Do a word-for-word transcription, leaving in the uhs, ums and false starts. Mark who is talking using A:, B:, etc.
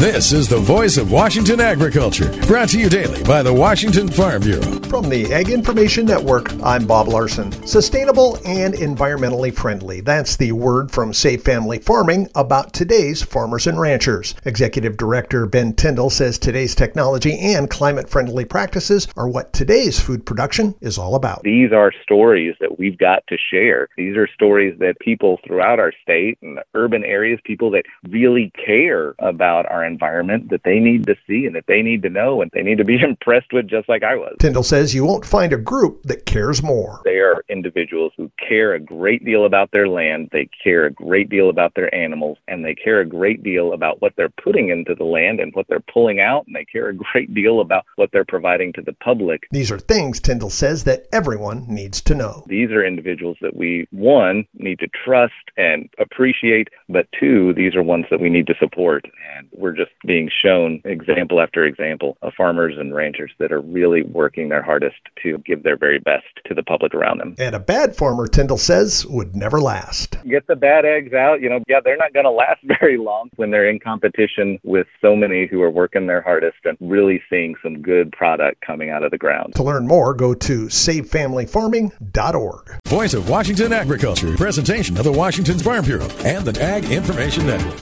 A: This is the voice of Washington agriculture, brought to you daily by the Washington Farm Bureau.
B: From the Ag Information Network, I'm Bob Larson. Sustainable and environmentally friendly. That's the word from Safe Family Farming about today's farmers and ranchers. Executive Director Ben Tyndall says today's technology and climate-friendly practices are what today's food production is all about.
C: These are stories that we've got to share. These are stories that people throughout our state and the urban areas, people that really care about our environment, that they need to see and that they need to know and they need to be impressed with, just like I was.
B: Tyndall says you won't find a group that cares more.
C: They are individuals who care a great deal about their land, they care a great deal about their animals, and they care a great deal about what they're putting into the land and what they're pulling out, and they care a great deal about what they're providing to the public.
B: These are things, Tyndall says, that everyone needs to know.
C: These are individuals that we, one, need to trust and appreciate, but two, these are ones that we need to support. And we're just being shown example after example of farmers and ranchers that are really working their hardest to give their very best to the public around them.
B: And a bad farmer, Tyndall says, would never last.
C: Get the bad eggs out. You know, yeah, they're not going to last very long when they're in competition with so many who are working their hardest and really seeing some good product coming out of the ground.
B: To learn more, go to save family farming dot org.
A: Voice of Washington agriculture, presentation of the Washington Farm Bureau and the Ag Information Network.